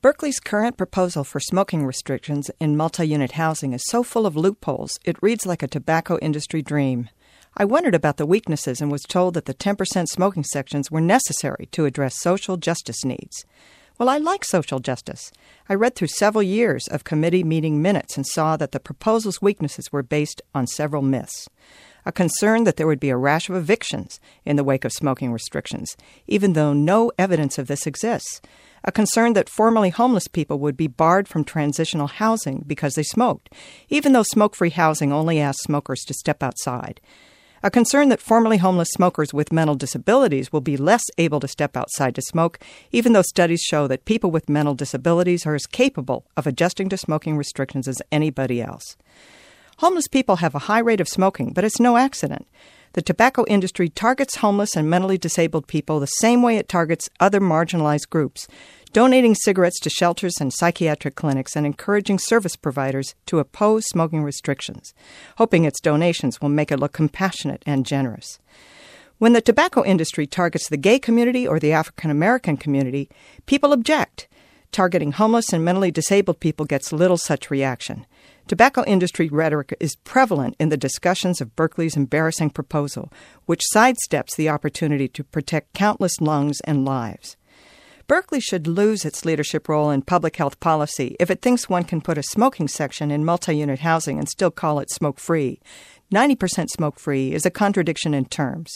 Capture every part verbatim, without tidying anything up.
Berkeley's current proposal for smoking restrictions in multi-unit housing is so full of loopholes, it reads like a tobacco industry dream. I wondered about the weaknesses and was told that the ten percent smoking sections were necessary to address social justice needs. Well, I like social justice. I read through several years of committee meeting minutes and saw that the proposal's weaknesses were based on several myths. A concern that there would be a rash of evictions in the wake of smoking restrictions, even though no evidence of this exists. A concern that formerly homeless people would be barred from transitional housing because they smoked, even though smoke-free housing only asks smokers to step outside. A concern that formerly homeless smokers with mental disabilities will be less able to step outside to smoke, even though studies show that people with mental disabilities are as capable of adjusting to smoking restrictions as anybody else. Homeless people have a high rate of smoking, but it's no accident. The tobacco industry targets homeless and mentally disabled people the same way it targets other marginalized groups, donating cigarettes to shelters and psychiatric clinics and encouraging service providers to oppose smoking restrictions, hoping its donations will make it look compassionate and generous. When the tobacco industry targets the gay community or the African American community, people object. Targeting homeless and mentally disabled people gets little such reaction. Tobacco industry rhetoric is prevalent in the discussions of Berkeley's embarrassing proposal, which sidesteps the opportunity to protect countless lungs and lives. Berkeley should lose its leadership role in public health policy if it thinks one can put a smoking section in multi-unit housing and still call it smoke-free. ninety percent smoke-free is a contradiction in terms.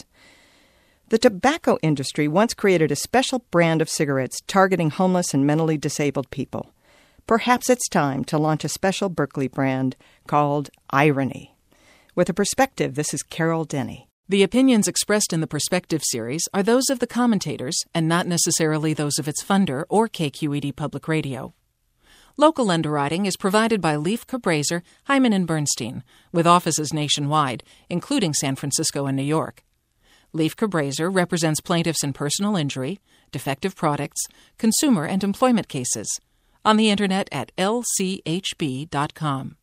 The tobacco industry once created a special brand of cigarettes targeting homeless and mentally disabled people. Perhaps it's time to launch a special Berkeley brand called Irony. With a perspective, this is Carol Denny. The opinions expressed in the Perspective series are those of the commentators and not necessarily those of its funder or K Q E D Public Radio. Local underwriting is provided by Leif Cabraser, Hyman and Bernstein, with offices nationwide, including San Francisco and New York. Leif Cabraser represents plaintiffs in personal injury, defective products, consumer and employment cases. On the internet at L C H B dot com.